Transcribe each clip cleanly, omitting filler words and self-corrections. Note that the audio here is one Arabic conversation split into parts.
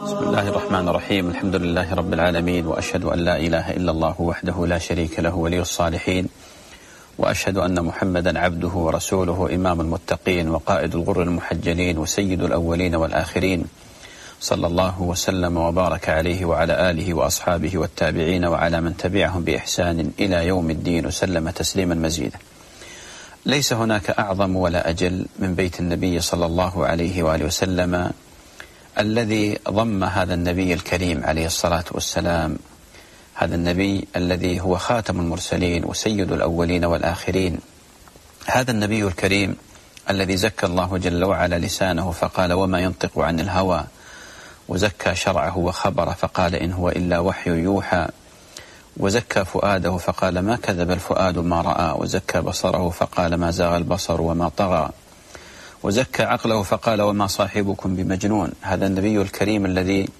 بسم الله الرحمن الرحيم. الحمد لله رب العالمين، وأشهد أن لا إله إلا الله وحده لا شريك له ولي الصالحين، وأشهد أن محمدا عبده ورسوله إمام المتقين وقائد الغر المحجلين وسيد الأولين والآخرين، صلى الله وسلم وبارك عليه وعلى آله وأصحابه والتابعين وعلى من تبعهم بإحسان إلى يوم الدين وسلم تسليما مزيدا. ليس هناك أعظم ولا أجل من بيت النبي صلى الله عليه وآله وسلم، الذي ضم هذا النبي الكريم عليه الصلاة والسلام، هذا النبي الذي هو خاتم المرسلين وسيد الأولين والآخرين، هذا النبي الكريم الذي زكى الله جل وعلا لسانه فقال وما ينطق عن الهوى، وزكى شرعه وخبر فقال إن هو إلا وحي يوحى، وزكى فؤاده فقال ما كذب الفؤاد ما رأى، وزكى بصره فقال ما زاغ البصر وما طغى، وزكى عقله فقال وما صاحبكم بمجنون. هذا النبي الكريم الذي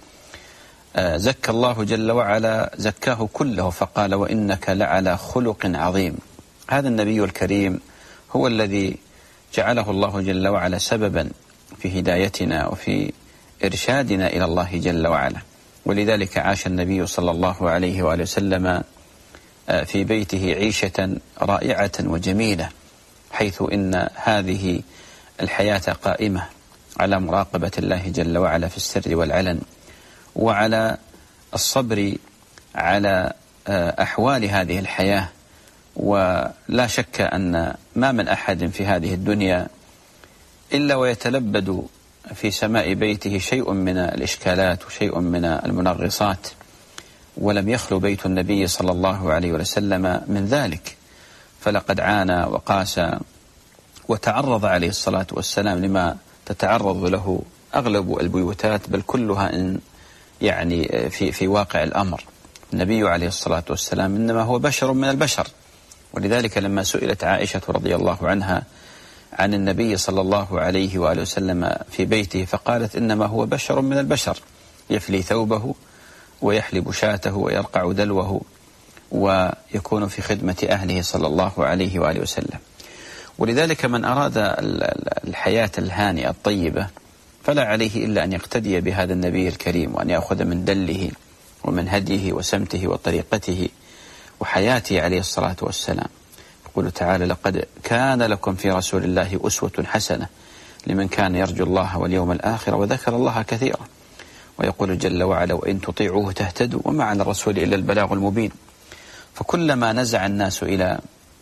زكى الله جل وعلا زكاه كله فقال وإنك لعلى خلق عظيم. هذا النبي الكريم هو الذي جعله الله جل وعلا سببا في هدايتنا وفي إرشادنا إلى الله جل وعلا، ولذلك عاش النبي صلى الله عليه وآله وسلم في بيته عيشة رائعة وجميلة، حيث إن هذه الحياة قائمة على مراقبة الله جل وعلا في السر والعلن، وعلى الصبر على أحوال هذه الحياة. ولا شك أن ما من أحد في هذه الدنيا إلا ويتلبد في سماء بيته شيء من الإشكالات وشيء من المنغصات، ولم يخلو بيت النبي صلى الله عليه وسلم من ذلك، فلقد عانى وقاسى وتعرض عليه الصلاة والسلام لما تتعرض له أغلب البيوتات، بل كلها إن يعني في واقع الأمر. النبي عليه الصلاة والسلام إنما هو بشر من البشر، ولذلك لما سئلت عائشة رضي الله عنها عن النبي صلى الله عليه وآله وسلم في بيته فقالت إنما هو بشر من البشر، يفلي ثوبه ويحلب شاته ويرقع دلوه ويكون في خدمة أهله صلى الله عليه وآله وسلم. ولذلك من أراد الحياة الهانئة الطيبة فلا عليه إلا أن يقتدي بهذا النبي الكريم، وأن يأخذ من دله ومن هديه وسمته وطريقته وحياته عليه الصلاة والسلام. يقول تعالى لقد كان لكم في رسول الله أسوة حسنة لمن كان يرجو الله واليوم الآخر وذكر الله كثيرا. ويقول جل وعلا وإن تطيعوه تهتدوا وما على الرسول إلا البلاغ المبين. فكلما نزع الناس إلى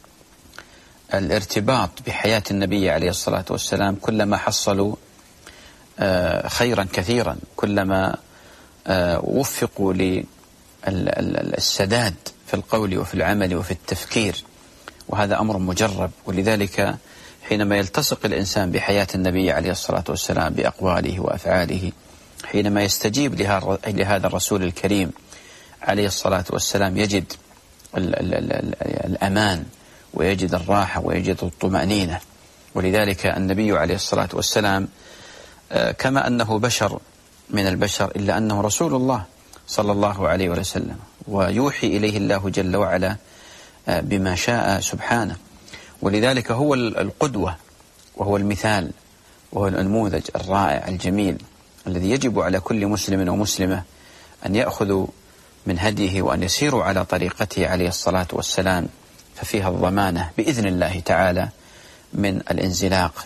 الارتباط بحياة النبي عليه الصلاة والسلام كلما حصلوا خيرا كثيرا، كلما وفقوا للسداد في القول وفي العمل وفي التفكير، وهذا أمر مجرب. ولذلك حينما يلتصق الإنسان بحياة النبي عليه الصلاة والسلام بأقواله وأفعاله، حينما يستجيب لهذا الرسول الكريم عليه الصلاة والسلام، يجد الأمان ويجد الراحة ويجد الطمأنينة. ولذلك النبي عليه الصلاة والسلام كما أنه بشر من البشر إلا أنه رسول الله صلى الله عليه وسلم، ويوحي إليه الله جل وعلا بما شاء سبحانه. ولذلك هو القدوة وهو المثال وهو النموذج الرائع الجميل الذي يجب على كل مسلم ومسلمة أن يأخذوا من هديه وأن يسيروا على طريقته عليه الصلاة والسلام، ففيها الضمانة بإذن الله تعالى من الانزلاق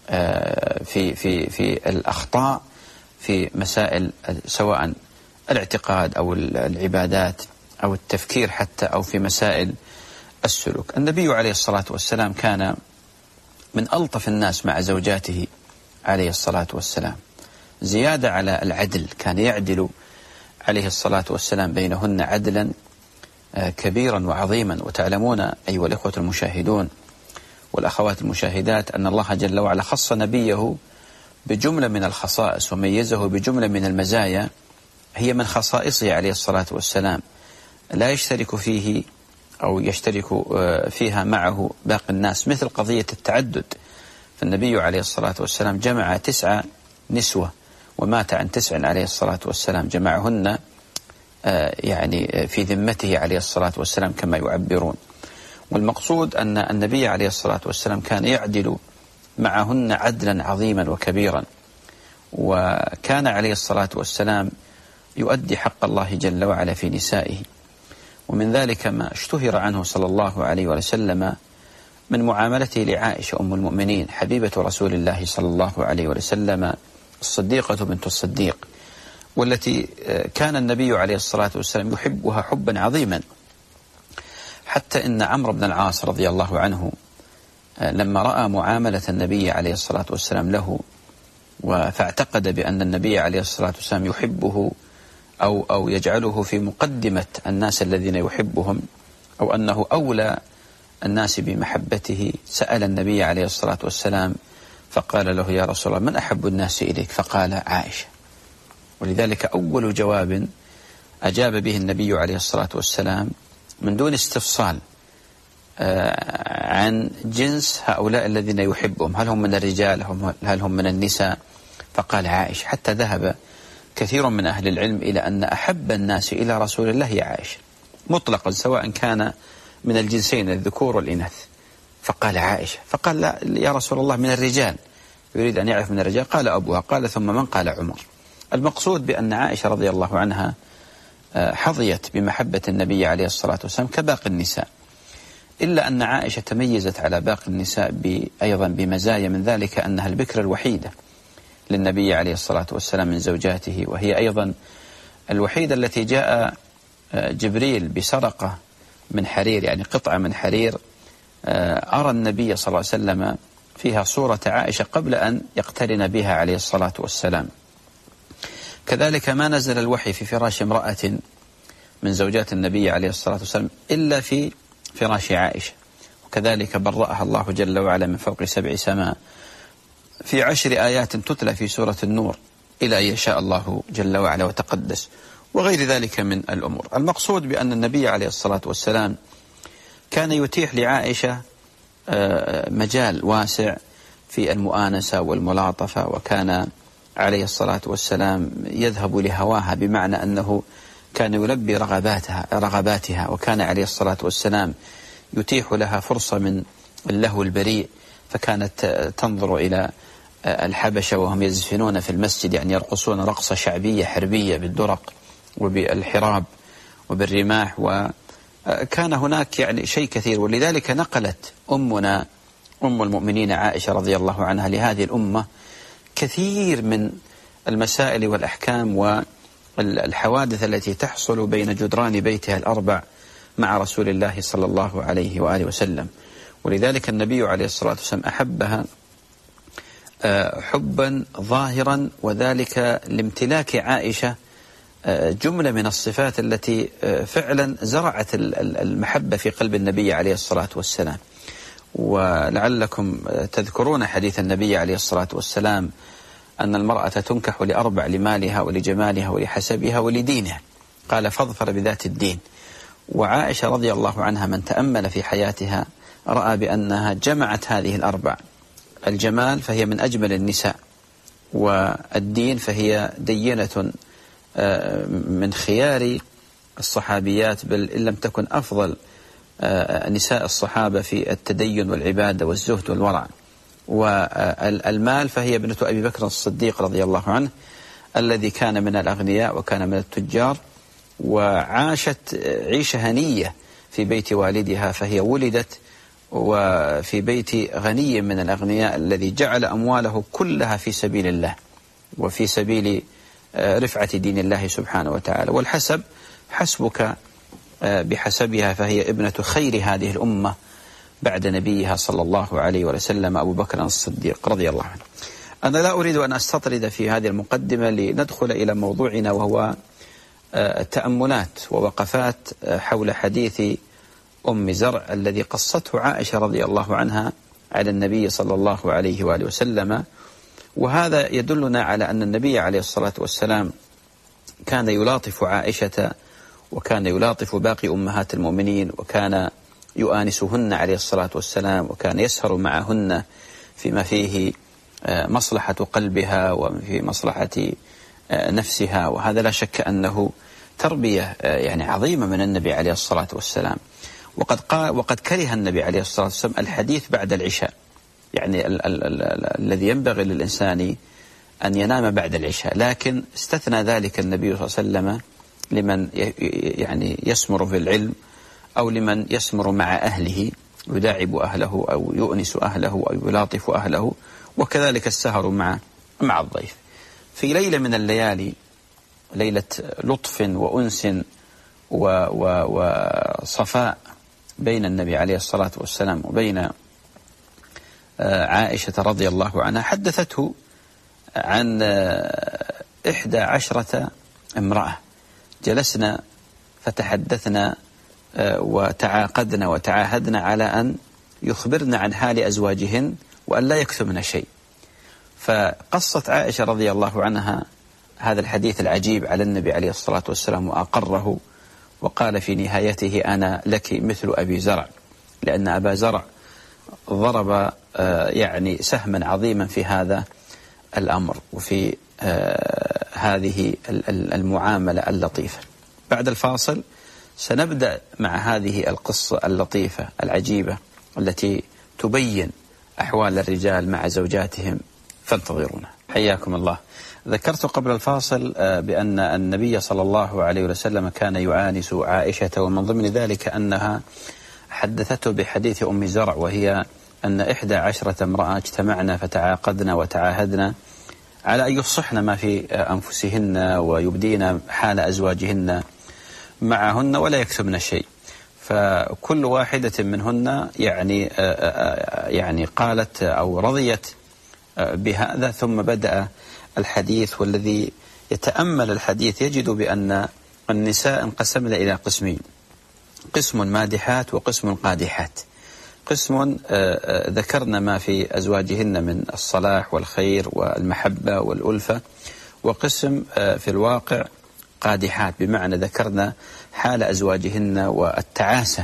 في الأخطاء في مسائل سواء الاعتقاد أو العبادات أو التفكير حتى، أو في مسائل السلوك. النبي عليه الصلاة والسلام كان من ألطف الناس مع زوجاته عليه الصلاة والسلام، زيادة على العدل، كان يعدل عليه الصلاة والسلام بينهن عدلا كبيرا وعظيما. وتعلمون أيها الإخوة المشاهدون والأخوات المشاهدات أن الله جل وعلا خص نبيه بجملة من الخصائص وميزه بجملة من المزايا هي من خصائصه عليه الصلاة والسلام، لا يشترك فيه أو يشترك فيها معه باقي الناس، مثل قضية التعدد. فالنبي عليه الصلاة والسلام جمع 9 نسوة ومات عن 9 عليه الصلاة والسلام، جمعهن يعني في ذمته عليه الصلاة والسلام كما يعبرون. والمقصود أن النبي عليه الصلاة والسلام كان يعدل معهن عدلا عظيما وكبيرا، وكان عليه الصلاة والسلام يؤدي حق الله جل وعلا في نسائه. ومن ذلك ما اشتهر عنه صلى الله عليه وسلم من معاملته لعائشة أم المؤمنين حبيبة رسول الله صلى الله عليه وسلم الصديقة بنت الصديق، والتي كان النبي عليه الصلاة والسلام يحبها حبا عظيما، حتى إن عمرو بن العاص رضي الله عنه لما رأى معاملة النبي عليه الصلاة والسلام له فاعتقد بأن النبي عليه الصلاة والسلام يحبه أو يجعله في مقدمة الناس الذين يحبهم، أو أنه أولى الناس بمحبته، سأل النبي عليه الصلاة والسلام فقال له: يا رسول الله، من أحب الناس إليك؟ فقال: عائشة. ولذلك أول جواب أجاب به النبي عليه الصلاة والسلام من دون استفصال عن جنس هؤلاء الذين يحبهم، هل هم من الرجال هل هم من النساء، فقال: عائشة. حتى ذهب كثير من أهل العلم إلى أن أحب الناس إلى رسول الله هي عائشة مطلقا، سواء كان من الجنسين الذكور والإناث. فقال: عائشة. فقال: لا يا رسول الله، من الرجال، يريد أن يعرف من الرجال. قال: أبوها. قال: ثم من؟ قال: عمر. المقصود بأن عائشة رضي الله عنها حظيت بمحبة النبي عليه الصلاة والسلام كباقي النساء، إلا أن عائشة تميزت على باقي النساء أيضا بمزايا، من ذلك أنها البكرة الوحيدة للنبي عليه الصلاة والسلام من زوجاته، وهي أيضا الوحيدة التي جاء جبريل بسرقة من حرير، يعني قطعة من حرير، أرى النبي صلى الله عليه وسلم فيها صورة عائشة قبل أن يقترن بها عليه الصلاة والسلام. كذلك ما نزل الوحي في فراش امرأة من زوجات النبي عليه الصلاة والسلام إلا في فراش عائشة، وكذلك برأها الله جل وعلا من فوق 7 سماء في 10 آيات تتلى في سورة النور إلى أن يشاء الله جل وعلا وتقدس، وغير ذلك من الأمور. المقصود بأن النبي عليه الصلاة والسلام كان يتيح لعائشة مجال واسع في المؤانسة والملاطفة، وكان عليه الصلاة والسلام يذهب لهواها، بمعنى أنه كان يلبي رغباتها، وكان عليه الصلاة والسلام يتيح لها فرصة من اللهو البريء، فكانت تنظر إلى الحبشة وهم يزفنون في المسجد، يعني يرقصون رقصة شعبية حربية بالدرق وبالحراب وبالرماح، وكان هناك يعني شيء كثير. ولذلك نقلت أمنا أم المؤمنين عائشة رضي الله عنها لهذه الأمة كثير من المسائل والأحكام والحوادث التي تحصل بين جدران بيتها ال4 مع رسول الله صلى الله عليه وآله وسلم. ولذلك النبي عليه الصلاة والسلام أحبها حبا ظاهرا، وذلك لامتلاك عائشة جملة من الصفات التي فعلا زرعت المحبة في قلب النبي عليه الصلاة والسلام. ولعلكم تذكرون حديث النبي عليه الصلاة والسلام أن المرأة تنكح ل4: لمالها ولجمالها ولحسبها ولدينها، قال: فاظفر بذات الدين. وعائشة رضي الله عنها من تأمل في حياتها رأى بأنها جمعت هذه ال4: الجمال فهي من أجمل النساء، والدين فهي دينة من خيار الصحابيات، بل إن لم تكن أفضل نساء الصحابة في التدين والعبادة والزهد والورع. والمال فهي ابنة أبي بكر الصديق رضي الله عنه، الذي كان من الأغنياء وكان من التجار، وعاشت عيشة هنية في بيت والدها، فهي ولدت وفي بيت غني من الأغنياء الذي جعل أمواله كلها في سبيل الله وفي سبيل رفعة دين الله سبحانه وتعالى. والحسب حسبك بحسبها، فهي ابنة خير هذه الأمة بعد نبيها صلى الله عليه وسلم أبو بكر الصديق رضي الله عنه. أنا لا أريد أن أستطرد في هذه المقدمة لندخل إلى موضوعنا، وهو تأملات ووقفات حول حديث أم زرع الذي قصته عائشة رضي الله عنها على النبي صلى الله عليه وآله وسلم. وهذا يدلنا على أن النبي عليه الصلاة والسلام كان يلاطف عائشة، وكان يلاطف باقي أمهات المؤمنين، وكان يؤانسهن عليه الصلاة والسلام، وكان يسهر معهن فيما فيه مصلحة قلبها وفي مصلحة نفسها. وهذا لا شك أنه تربية يعني عظيمة من النبي عليه الصلاة والسلام. وقد كره النبي عليه الصلاة والسلام الحديث بعد العشاء، يعني الذي ينبغي للإنسان أن ينام بعد العشاء، لكن استثنى ذلك النبي صلى الله عليه وسلم لمن يعني يسمر في العلم، أو لمن يسمر مع أهله، يداعب أهله أو يؤنس أهله أو يلاطف أهله، وكذلك السهر مع الضيف. في ليلة من الليالي، ليلة لطف وأنس وصفاء بين النبي عليه الصلاة والسلام وبين عائشة رضي الله عنها، حدثته عن 11 امرأة جلسنا فتحدثنا وتعاقدنا وتعاهدنا على أن يخبرن عن حال أزواجهن وأن لا يكتمن شيء. فقصت عائشة رضي الله عنها هذا الحديث العجيب على النبي عليه الصلاة والسلام وأقره، وقال في نهايته: أنا لك مثل أبي زرع، لأن أبا زرع ضرب يعني سهما عظيما في هذا الأمر وفي هذه المعاملة اللطيفة. بعد الفاصل سنبدأ مع هذه القصة اللطيفة العجيبة التي تبين أحوال الرجال مع زوجاتهم، فانتظرونا. حياكم الله. ذكرت قبل الفاصل بأن النبي صلى الله عليه وسلم كان يعانس عائشة، ومن ضمن ذلك أنها حدثته بحديث أم زرع، وهي أن 11 امرأة اجتمعنا فتعاقدنا وتعاهدنا على أن يفصحن ما في أنفسهن ويبدين حال أزواجهن معهن ولا يكتمن شيء. فكل واحدة منهن يعني قالت أو رضيت بهذا، ثم بدأ الحديث. والذي يتأمل الحديث يجد بأن النساء انقسمن إلى قسمين: قسم مادحات وقسم قادحات. قسم ذكرن ما في أزواجهن من الصلاح والخير والمحبة والألفة، وقسم في الواقع قادحات، بمعنى ذكرن حال أزواجهن والتعاسة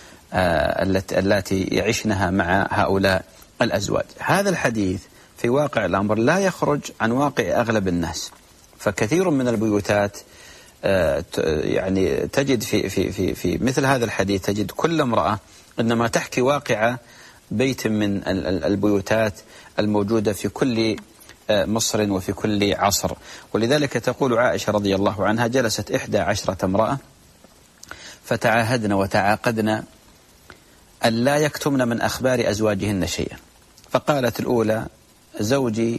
التي يعيشنها مع هؤلاء الأزواج. هذا الحديث في واقع الأمر لا يخرج عن واقع أغلب الناس، فكثير من البيوتات يعني تجد في مثل هذا الحديث تجد كل امرأة إنما تحكي واقع بيت من البيوتات الموجودة في كل مصر وفي كل عصر. ولذلك تقول عائشة رضي الله عنها: جلست 11 امرأة فتعاهدن وتعاقدن أن لا يكتمن من أخبار أزواجهن شيئا. فقالت الأولى: زوجي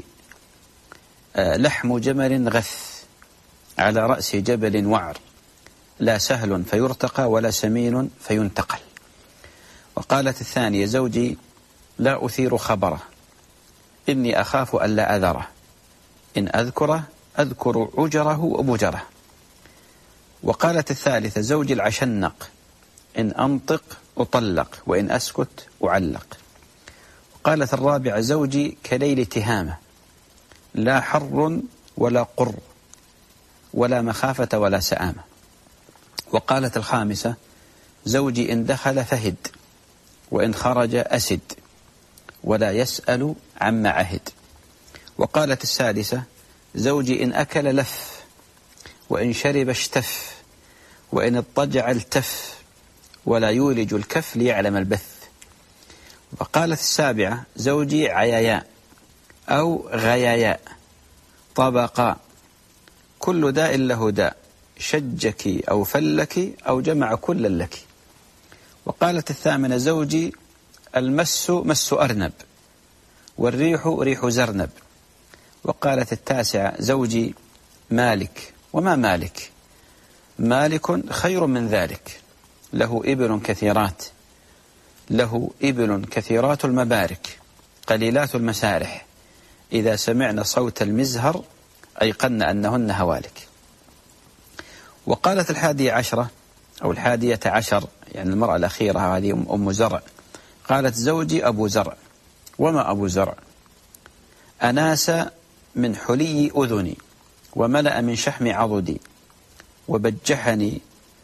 لحم جمل غث على رأس جبل وعر، لا سهل فيرتقى ولا سمين فينتقل. وقالت الثانية: زوجي لا أثير خبره، إني أخاف أن لا أذره، إن أذكره أذكر عجره وبجره. وقالت الثالثة: زوجي العشنق، إن أنطق أطلق وإن أسكت أعلق. وقالت الرابعة: زوجي كليل تهامة، لا حر ولا قر ولا مخافة ولا سآمة. وقالت الخامسة: زوجي إن دخل فهد وإن خرج أسد ولا يسأل عما عهد. وقالت السادسة: زوجي إن أكل لف وإن شرب اشتف وإن اضطجع التف ولا يولج الكف ليعلم البث. وقالت السابعة: زوجي عياياء أو غياياء طبقاء، كل داء له داء، شجك أو فلك أو جمع كل لك. وقالت الثامنة: زوجي المس مس أرنب والريح ريح زرنب. وقالت التاسعة: زوجي مالك. وما مالك؟ مالك خير من ذلك، له إبل كثيرات، له إبل كثيرات المبارك قليلات المسارح، إذا سمعن صوت المزهر أيقن أنهن هوالك. وقالت 11 أو 11 يعني المرأة الأخيرة هذه أم زرع، قالت: زوجي أبو زرع. وما أبو زرع؟ أناس من حلي أذني وملأ من شحم عضدي وبجحني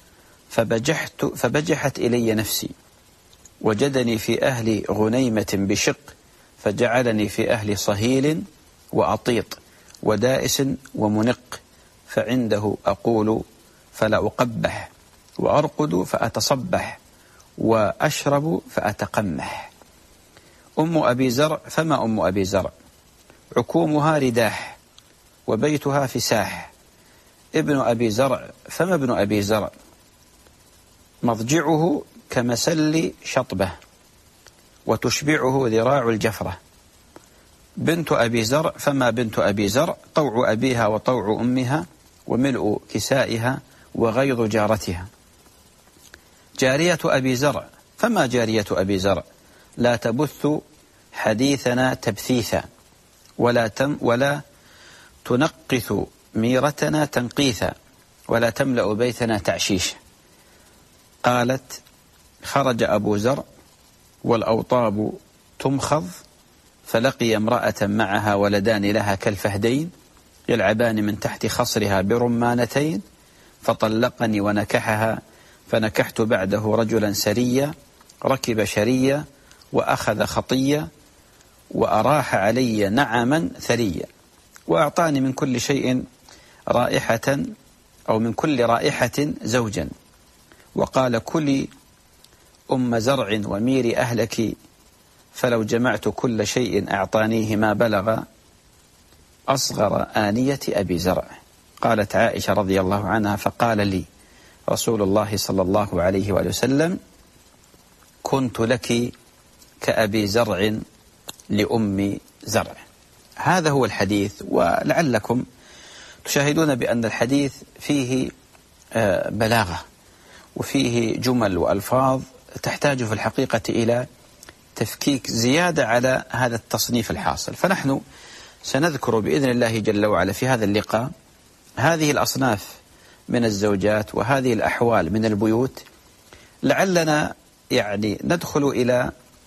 فبجحت إلي نفسي، وجدني في أهل غنيمة بشق فجعلني في أهل صهيل وأطيط ودائس ومنق، فعنده أقول فلا أقبح، وأرقد فأتصبح، وأشرب فأتقمح. أم أبي زرع. فما أم أبي زرع؟ عكومها رداح وبيتها فساح. ابن أبي زرع، فما ابن أبي زرع؟ مضجعه كمسل شطبة وتشبعه ذراع الجفرة. بنت أبي زرع، فما بنت أبي زرع؟ طوع أبيها وطوع أمها وملء كسائها وغيظ جارتها. جارية أبي زرع، فما جارية أبي زرع؟ لا تبث حديثنا تبثيثا ولا تنقث ميرتنا تنقيثا ولا تملأ بيتنا تعشيشا. قالت: خرج أبو زرع والأوطاب تمخض فلقي امرأة معها ولدان لها كالفهدين يلعبان من تحت خصرها برمانتين فطلقني ونكحها، فنكحت بعده رجلا سريا ركب شريا وأخذ خطيا وأراح علي نعما ثريا وأعطاني من كل شيء رائحة أو من كل رائحة زوجا، وقال: كلي أم زرع وميري أهلك، فلو جمعت كل شيء أعطانيه ما بلغ أصغر آنية أبي زرع. قالت عائشة رضي الله عنها: فقال لي رسول الله صلى الله عليه وآله وسلم: كنت لك كأبي زرع لأم زرع. هذا هو الحديث. ولعلكم تشاهدون بأن الحديث فيه بلاغة وفيه جمل وألفاظ تحتاج في الحقيقة إلى تفكيك زيادة على هذا التصنيف الحاصل. فنحن سنذكر بإذن الله جل وعلا في هذا اللقاء هذه الأصناف من الزوجات وهذه الأحوال من البيوت، لعلنا يعني ندخل إلى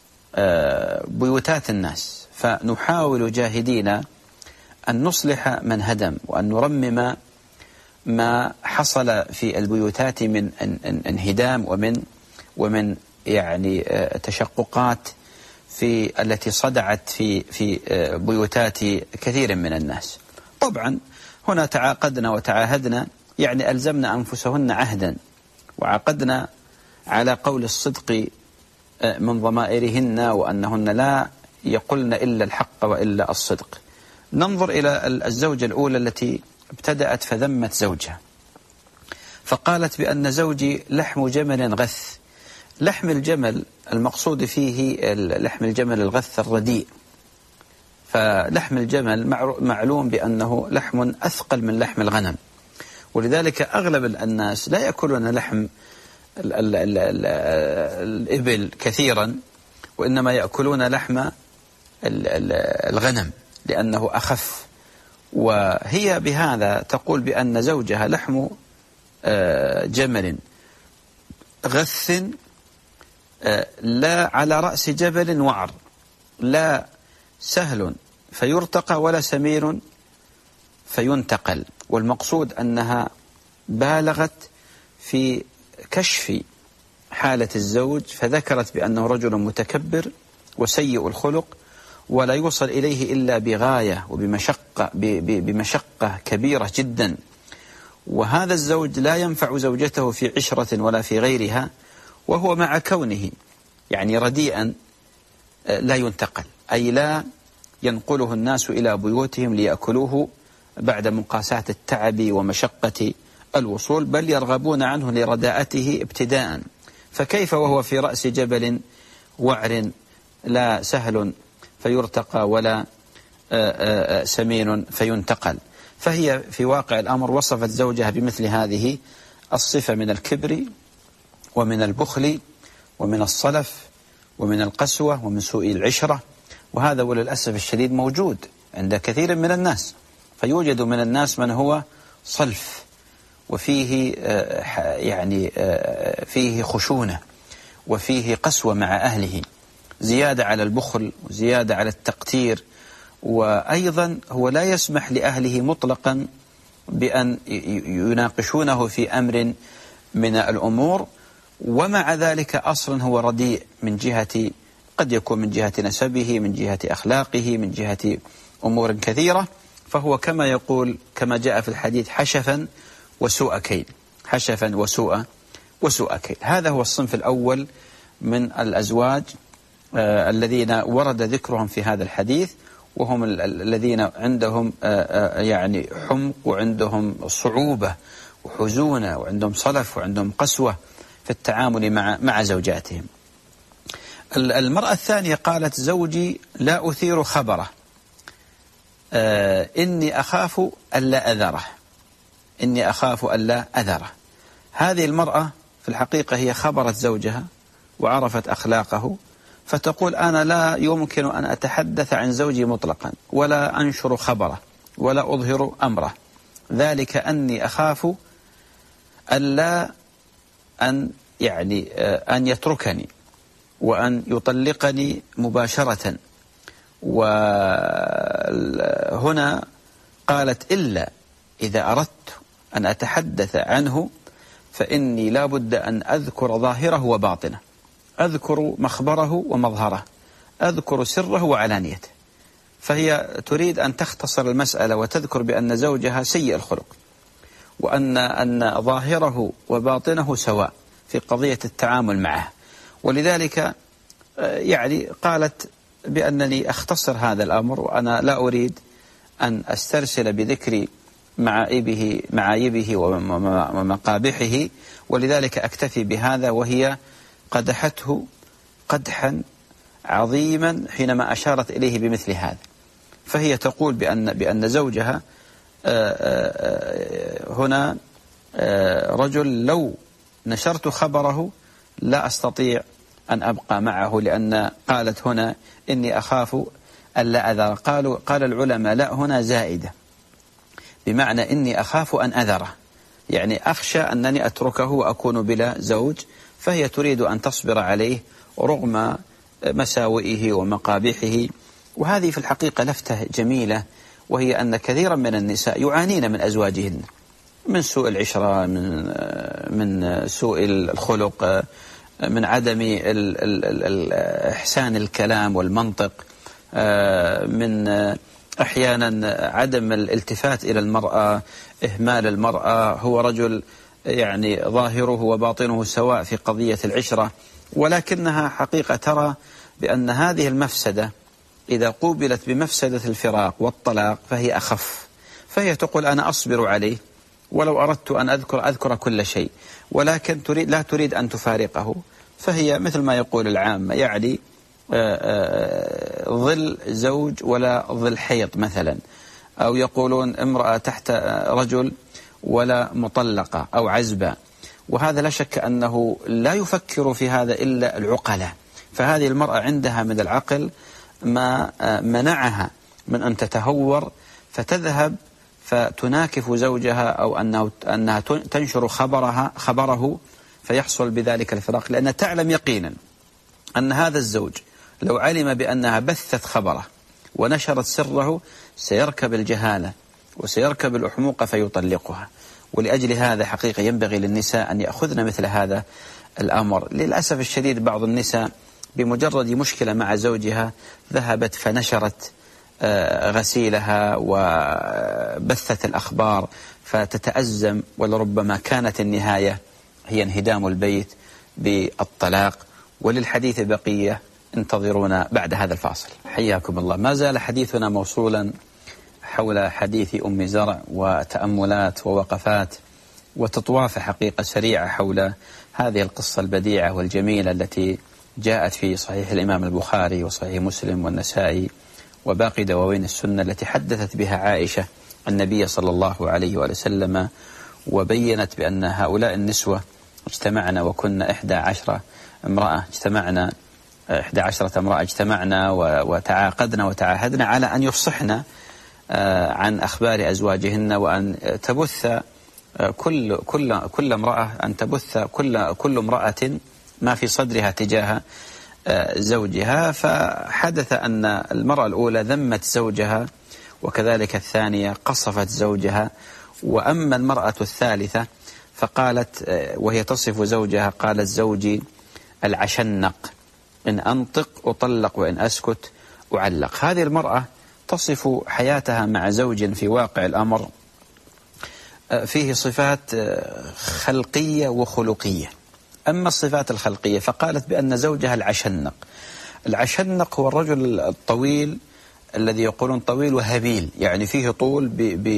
بيوتات الناس فنحاول جاهدين أن نصلح من هدم وأن نرمم ما حصل في البيوتات من انهدام ومن يعني تشققات في التي صدعت في بيوتات كثير من الناس. طبعا هنا تعاقدنا وتعاهدنا، يعني ألزمنا أنفسهن عهدا وعقدنا على قول الصدق من ضمائرهن وأنهن لا يقولن إلا الحق وإلا الصدق. ننظر إلى الزوجة الأولى التي ابتدأت فذمت زوجها، فقالت بأن زوجي لحم جمل غث. لحم الجمل المقصود فيه لحم الجمل الغث الرديء، فلحم الجمل معلوم بأنه لحم أثقل من لحم الغنم، ولذلك أغلب الناس لا يأكلون لحم الإبل كثيرا، وإنما يأكلون لحم الغنم لأنه أخف. وهي بهذا تقول بأن زوجها لحم جمل غث لا على رأس جبل وعر، لا سهل فيرتقى ولا سمير فينتقل. والمقصود أنها بالغت في كشف حالة الزوج، فذكرت بأنه رجل متكبر وسيء الخلق ولا يوصل إليه إلا بغاية بمشقة كبيرة جدا، وهذا الزوج لا ينفع زوجته في عشرة ولا في غيرها، وهو مع كونه يعني رديئا لا ينتقل، أي لا ينقله الناس إلى بيوتهم ليأكلوه بعد مقاساة التعب ومشقة الوصول، بل يرغبون عنه لرداءته ابتداء. فكيف وهو في رأس جبل وعر لا سهل فيرتقى ولا سمين فينتقل. فهي في واقع الأمر وصفت زوجها بمثل هذه الصفة من الكبر ومن البخل ومن الصلف ومن القسوة ومن سوء العشرة، وهذا وللأسف الشديد موجود عند كثير من الناس. فيوجد من الناس من هو صلف وفيه يعني فيه خشونة وفيه قسوة مع أهله، زيادة على البخل وزيادة على التقتير، وأيضا هو لا يسمح لأهله مطلقا بأن يناقشونه في أمر من الأمور، ومع ذلك أصلا هو رديء من جهة، قد يكون من جهة نسبه، من جهة أخلاقه، من جهة أمور كثيرة. فهو كما يقول كما جاء في الحديث حشفا وسوء كيل، حشفا وسوء كيل. هذا هو الصنف الأول من الأزواج الذين ورد ذكرهم في هذا الحديث، وهم الذين عندهم يعني حمق وعندهم صعوبة وحزونة وعندهم صلف وعندهم قسوة في التعامل مع زوجاتهم. المرأة الثانية قالت: زوجي لا أثير خبره، إني أخاف ألا أذره، إني أخاف ألا أذره. هذه المرأة في الحقيقة هي خبرت زوجها وعرفت أخلاقه، فتقول: أنا لا يمكن أن أتحدث عن زوجي مطلقا ولا أنشر خبره ولا أظهر أمره، ذلك أني أخاف ألا أن يتركني وأن يطلقني مباشرة. وهنا قالت: إلا إذا أردت أن أتحدث عنه فإني لا بد أن أذكر ظاهره وباطنه، أذكر مخبره ومظهره، أذكر سره وعلانيته. فهي تريد أن تختصر المسألة وتذكر بأن زوجها سيء الخلق، وأن ظاهره وباطنه سواء في قضية التعامل معه. ولذلك قالت بأنني أختصر هذا الأمر، وأنا لا أريد أن أسترسل بذكر معايبه ومقابحه، ولذلك أكتفي بهذا. وهي قدحته قدحا عظيما حينما أشارت إليه بمثل هذا. فهي تقول بأن زوجها هنا رجل لو نشرت خبره لا أستطيع أن أبقى معه، لأن قالت هنا: إني أخاف ألا أذر. قال العلماء: لا هنا زائدة، بمعنى إني أخاف أن أذره، يعني أخشى أنني أتركه وأكون بلا زوج. فهي تريد أن تصبر عليه رغم مساوئه ومقابحه. وهذه في الحقيقة لفتة جميلة، وهي أن كثيرا من النساء يعانين من أزواجهن، من سوء العشرة، من سوء الخلق، من عدم إحسان الكلام والمنطق، من أحيانا عدم الالتفات إلى المرأة، إهمال المرأة. هو رجل ظاهره وباطنه سواء في قضية العشرة، ولكنها حقيقة ترى بأن هذه المفسدة إذا قوبلت بمفسدة الفراق والطلاق فهي أخف. فهي تقول: أنا أصبر عليه، ولو أردت أن أذكر كل شيء، ولكن لا تريد أن تفارقه. فهي مثل ما يقول العامة، ظل زوج ولا ظل حيض مثلا، أو يقولون امرأة تحت رجل ولا مطلقة أو عزبة. وهذا لا شك أنه لا يفكر في هذا إلا العقلاء. فهذه المرأة عندها من العقل ما منعها من أن تتهور فتذهب فتناكف زوجها، أو أنها تنشر خبره فيحصل بذلك الفراق، لأنها تعلم يقينا أن هذا الزوج لو علم بأنها بثت خبره ونشرت سره سيركب الجهالة وسيركب الأحموقة فيطلقها. ولأجل هذا حقيقة ينبغي للنساء أن يأخذن مثل هذا الأمر. للأسف الشديد بعض النساء بمجرد مشكلة مع زوجها ذهبت فنشرت غسيلها وبثت الأخبار فتتأزم، ولربما كانت النهاية هي انهدام البيت بالطلاق. وللحديث بقية، انتظرونا بعد هذا الفاصل. حياكم الله. ما زال حديثنا موصولا حول حديث أم زرع وتأملات ووقفات وتطواف حقيقة سريعة حول هذه القصة البديعة والجميلة التي جاءت في صحيح الإمام البخاري وصحيح مسلم والنسائي وباقي دواوين السنة، التي حدثت بها عائشة النبي صلى الله عليه وسلم، وبينت بأن هؤلاء النسوة اجتمعنا وكنا 11 امرأة، 11 امرأة اجتمعنا وتعاقدنا وتعاهدنا على أن يفصحن عن أخبار أزواجهن، وأن تبث كل امرأة، أن تبث كل امرأة ما في صدرها تجاه زوجها. فحدث أن المرأة الأولى ذمت زوجها، وكذلك الثانية قصفت زوجها. وأما المرأة الثالثة فقالت وهي تصف زوجها، قالت: زوجي العشنق، إن أنطق أطلق وإن أسكت أعلق. هذه المرأة تصف حياتها مع زوج في واقع الأمر فيه صفات خلقية وخلقية. أما الصفات الخلقية فقالت بأن زوجها العشنق. العشنق هو الرجل الطويل الذي يقولون طويل وهبيل، يعني فيه طول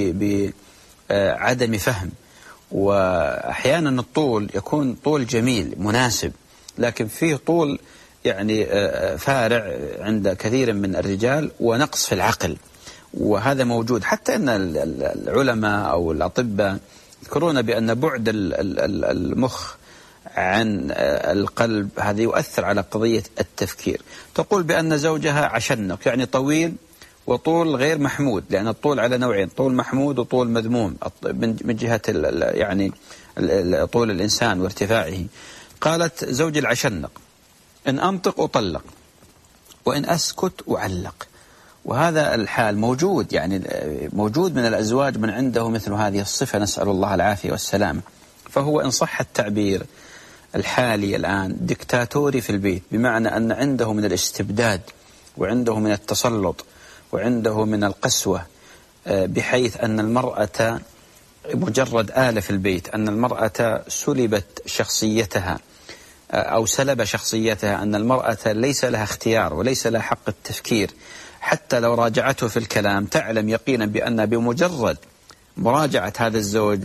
بعدم فهم. وأحيانا الطول يكون طول جميل مناسب، لكن فيه طول يعني فارع عند كثير من الرجال ونقص في العقل، وهذا موجود. حتى أن العلماء أو الأطباء يذكرون بأن بعد المخ عن القلب هذا يؤثر على قضية التفكير. تقول بأن زوجها عشنق، يعني طويل وطول غير محمود، لأن الطول على نوعين، طول محمود وطول مذموم من جهة يعني طول الإنسان وارتفاعه. قالت زوجي العشنق إن أنطق أطلق وإن أسكت أعلق. وهذا الحال موجود، يعني موجود من الأزواج من عنده مثل هذه الصفة، نسأل الله العافية والسلام. فهو إن صح التعبير الحالي الآن ديكتاتوري في البيت، بمعنى أن عنده من الاستبداد وعنده من التسلط وعنده من القسوة، بحيث أن المرأة مجرد آلة في البيت، أن المرأة سلبت شخصيتها أو سلب شخصيتها، أن المرأة ليس لها اختيار وليس لها حق التفكير. حتى لو راجعته في الكلام تعلم يقينا بأن بمجرد مراجعة هذا الزوج،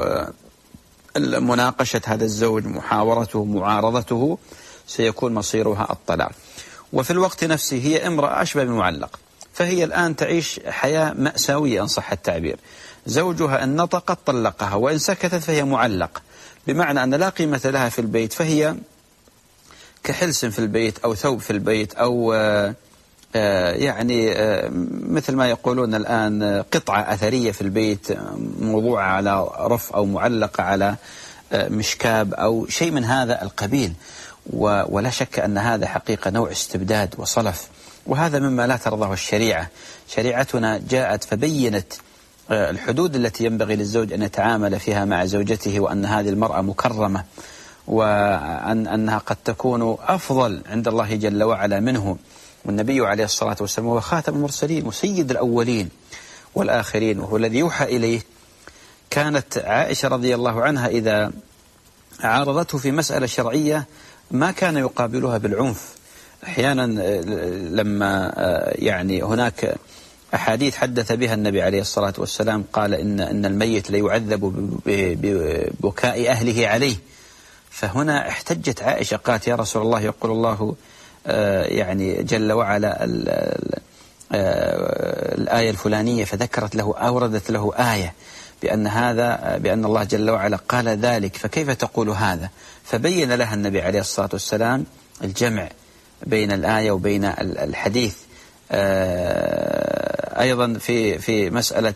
مناقشة هذا الزوج، محاورته، معارضته، سيكون مصيرها الطلاق. وفي الوقت نفسه هي امرأة أشبه بالمعلق، فهي الآن تعيش حياة مأساوية إن صح التعبير. زوجها إن نطقت طلقها، وإن سكتت فهي معلق، بمعنى أن لا قيمة لها في البيت، فهي كحلس في البيت أو ثوب في البيت، أو يعني مثل ما يقولون الآن قطعة أثرية في البيت، موضوعة على رف أو معلقة على مشكاب أو شيء من هذا القبيل. ولا شك أن هذا حقيقة نوع استبداد وصلف، وهذا مما لا ترضاه الشريعة. شريعتنا جاءت فبينت الحدود التي ينبغي للزوج أن يتعامل فيها مع زوجته، وأن هذه المرأة مكرمة، وأنها قد تكون أفضل عند الله جل وعلا منه. والنبي عليه الصلاة والسلام هو خاتم المرسلين وسيد الأولين والآخرين، وهو الذي يوحى إليه. كانت عائشة رضي الله عنها إذا عارضته في مسألة شرعية ما كان يقابلها بالعنف. أحيانا لما يعني هناك أحاديث حدث بها النبي عليه الصلاة والسلام، قال إن الميت ليعذب ببكاء أهله عليه. فهنا احتجت عائشة قالت يا رسول الله، يقول الله يعني جل وعلا الآية الفلانية، فذكرت له، أوردت له آية بأن الله جل وعلا قال ذلك، فكيف تقول هذا؟ فبين لها النبي عليه الصلاة والسلام الجمع بين الآية وبين الحديث. أيضا في مسألة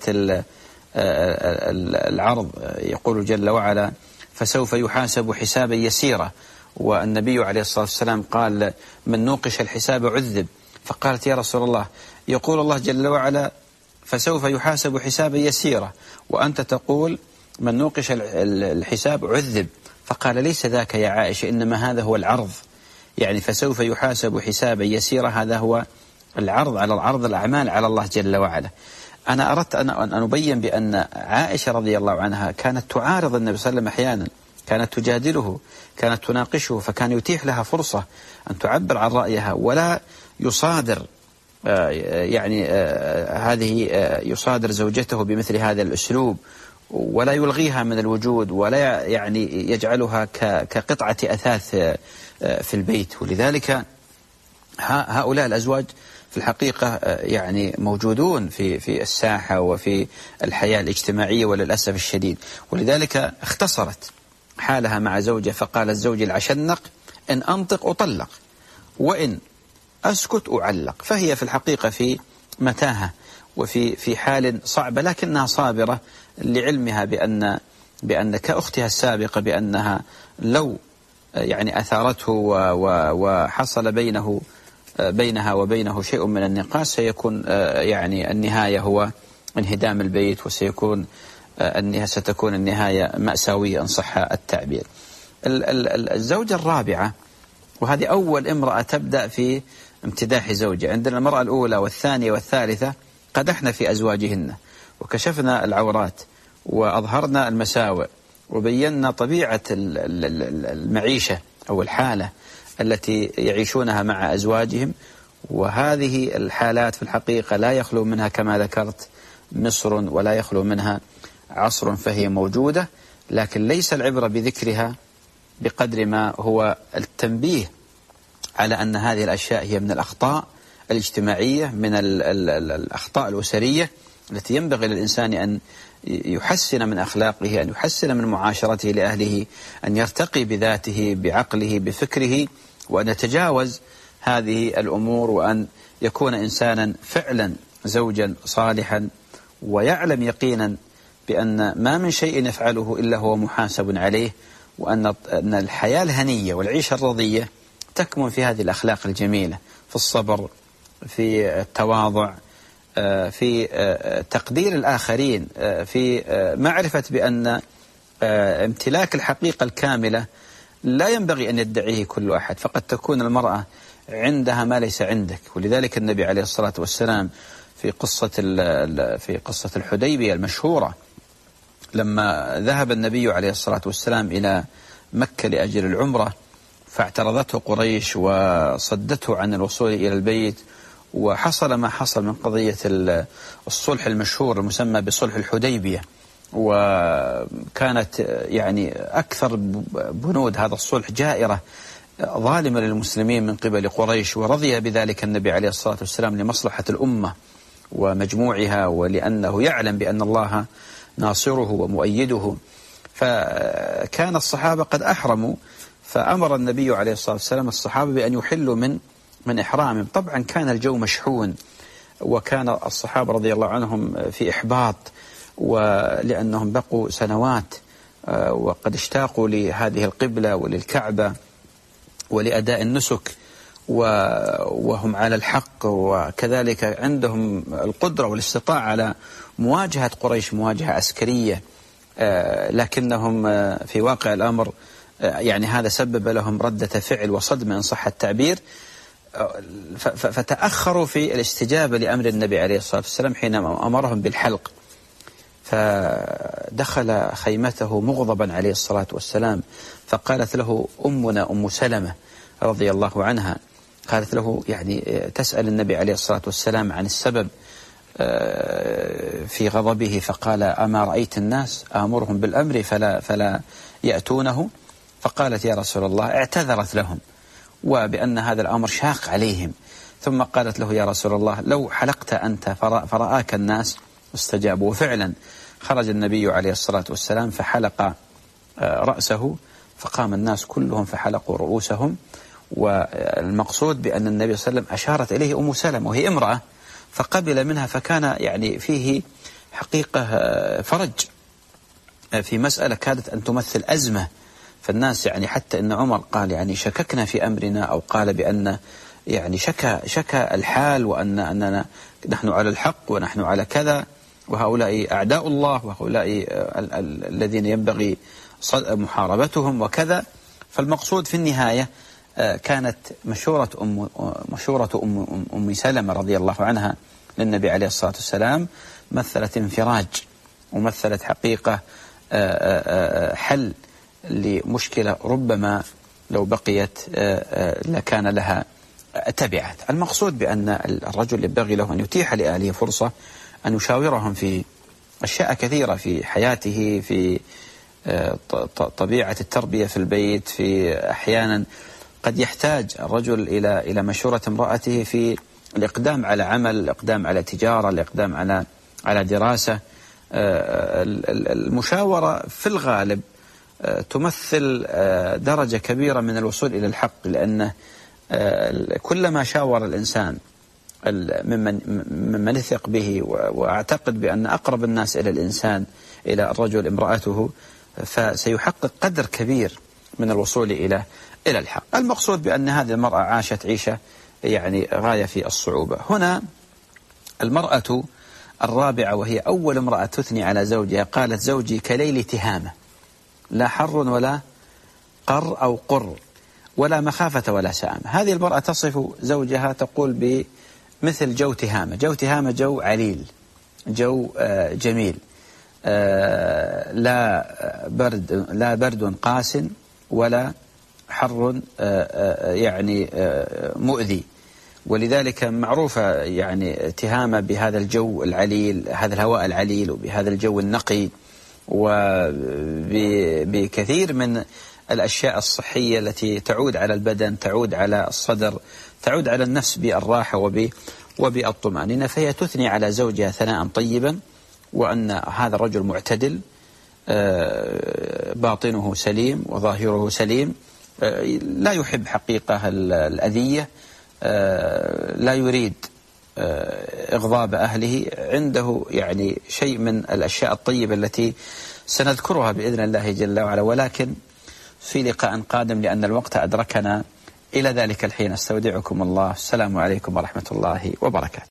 العرض يقول جل وعلا فسوف يحاسب حسابا يسيرا، والنبي عليه الصلاة والسلام قال من نوقش الحساب عذب. فقالت يا رسول الله، يقول الله جل وعلا فسوف يحاسب حسابا يسيرا، وأنت تقول من نوقش الحساب عذب. فقال ليس ذاك يا عائشة، إنما هذا هو العرض، يعني فسوف يحاسب حسابا يسيرا، هذا هو العرض على العرض الأعمال على الله جل وعلا. أنا أردت أن أبين بأن عائشة رضي الله عنها كانت تعارض النبي صلى الله عليه وسلم أحيانا، كانت تجادله، كانت تناقشه، فكان يتيح لها فرصة أن تعبر عن رأيها ولا يصادر يعني هذه يصادر زوجته بمثل هذا الأسلوب، ولا يلغيها من الوجود، ولا يعني يجعلها كقطعة أثاث في البيت. ولذلك هؤلاء الأزواج في الحقيقة يعني موجودون في الساحة وفي الحياة الاجتماعية وللأسف الشديد. ولذلك اختصرت حالها مع زوجها، فقال الزوج العشنق إن أنطق أطلق وإن أسكت أعلق. فهي في الحقيقة في متاهة وفي حال صعبة، لكنها صابرة لعلمها بأن كأختها السابقة بأنها لو يعني أثارته وحصل بينها وبينه شيء من النقاش سيكون يعني النهاية هو انهدام البيت، وسيكون ستكون النهاية مأساوية إن صح التعبير. الزوجة الرابعة، وهذه أول امرأة تبدأ في امتداح زوجها. عندنا المرأة الأولى والثانية والثالثة قدحنا في أزواجهن وكشفنا العورات وأظهرنا المساوئ وبينا طبيعة المعيشة أو الحالة التي يعيشونها مع أزواجهم، وهذه الحالات في الحقيقة لا يخلو منها كما ذكرت مصر ولا يخلو منها عصر، فهي موجودة، لكن ليس العبرة بذكرها بقدر ما هو التنبيه على أن هذه الأشياء هي من الأخطاء الاجتماعية، من الأخطاء الأسرية التي ينبغي للإنسان أن يحسن من أخلاقه، أن يحسن من معاشرته لأهله، أن يرتقي بذاته بعقله بفكره، وأن يتجاوز هذه الأمور، وأن يكون إنسانا فعلا زوجا صالحا، ويعلم يقينا بأن ما من شيء يفعله إلا هو محاسب عليه، وأن الحياة الهنية والعيشة الرضية تكمن في هذه الأخلاق الجميلة، في الصبر، في التواضع، في تقدير الآخرين، في معرفة بأن امتلاك الحقيقة الكاملة لا ينبغي أن يدعيه كل أحد، فقد تكون المرأة عندها ما ليس عندك. ولذلك النبي عليه الصلاة والسلام في قصة الحديبية المشهورة، لما ذهب النبي عليه الصلاة والسلام إلى مكة لأجل العمرة، فاعترضته قريش وصدته عن الوصول إلى البيت، وحصل ما حصل من قضية الصلح المشهور المسمى بصلح الحديبية، وكانت يعني أكثر بنود هذا الصلح جائرة ظالمة للمسلمين من قبل قريش، ورضي بذلك النبي عليه الصلاة والسلام لمصلحة الأمة ومجموعها، ولأنه يعلم بأن الله ناصره ومؤيده. فكان الصحابة قد أحرموا، فأمر النبي عليه الصلاة والسلام الصحابة بأن يحلوا من إحرامهم. طبعا كان الجو مشحون، وكان الصحابة رضي الله عنهم في إحباط، ولأنهم بقوا سنوات وقد اشتاقوا لهذه القبلة وللكعبة ولأداء النسك، وهم على الحق، وكذلك عندهم القدرة والاستطاعة على مواجهة قريش مواجهة عسكرية، لكنهم في واقع الأمر يعني هذا سبب لهم ردة فعل وصدمة إن صح التعبير، فتأخروا في الاستجابة لأمر النبي عليه الصلاة والسلام حينما أمرهم بالحلق. فدخل خيمته مغضبا عليه الصلاة والسلام، فقالت له أمنا أم سلمة رضي الله عنها، قالت له يعني تسأل النبي عليه الصلاة والسلام عن السبب في غضبه، فقال أما رأيت الناس آمرهم بالأمر فلا يأتونه؟ فقالت يا رسول الله، اعتذرت لهم وبأن هذا الأمر شاق عليهم، ثم قالت له يا رسول الله لو حلقت أنت فرآك الناس استجابوا. وفعلا خرج النبي عليه الصلاة والسلام فحلق رأسه، فقام الناس كلهم فحلقوا رؤوسهم. والمقصود بأن النبي صلى الله عليه وسلم أشارت إليه أم سلمة وهي امرأة، فقبل منها، فكان يعني فيه حقيقة فرج في مسألة كادت أن تمثل أزمة. فالناس يعني حتى إن عمر قال يعني شككنا في أمرنا، أو قال بأن يعني شكى الحال، وأننا نحن على الحق ونحن على كذا، وهؤلاء أعداء الله، وهؤلاء الذين ينبغي محاربتهم وكذا. فالمقصود في النهاية كانت مشورة أم سلمة رضي الله عنها للنبي عليه الصلاة والسلام مثلت انفراج، ومثلت حقيقة حل لمشكلة ربما لو بقيت لكان لها تبعات. المقصود بأن الرجل ينبغي له أن يتيح لأهله فرصة أن يشاورهم في أشياء كثيرة في حياته، في طبيعة التربية في البيت، في أحيانا قد يحتاج الرجل إلى مشورة امرأته في الإقدام على عمل، الإقدام على تجارة، الإقدام على دراسة. المشاورة في الغالب تمثل درجة كبيرة من الوصول إلى الحق، لأنه كلما شاور الإنسان ممن يثق به، وأعتقد بأن أقرب الناس إلى الإنسان إلى الرجل امرأته، فسيحقق قدر كبير من الوصول إلى الحق. المقصود بأن هذه المرأة عاشت عيشة يعني غاية في الصعوبة. هنا المرأة الرابعة، وهي أول امرأة تثني على زوجها، قالت زوجي كليل تهامة، لا حر ولا قر أو قر، ولا مخافة ولا سآمة. هذه المرأة تصف زوجها تقول بمثل جو تهامة. جو تهامة جو عليل، جو جميل، لا برد قاس ولا حر يعني مؤذي، ولذلك معروفة يعني اتهامه بهذا الجو العليل، هذا الهواء العليل، وبهذا الجو النقي، وبكثير من الأشياء الصحية التي تعود على البدن، تعود على الصدر، تعود على النفس بالراحة وبالطمأنينة. فهي تثني على زوجها ثناء طيبا، وأن هذا الرجل معتدل، باطنه سليم وظاهره سليم، لا يحب حقيقة الأذية، لا يريد إغضاب أهله، عنده يعني شيء من الأشياء الطيبة التي سنذكرها بإذن الله جل وعلا، ولكن في لقاء قادم لأن الوقت أدركنا. إلى ذلك الحين استودعكم الله، السلام عليكم ورحمة الله وبركاته.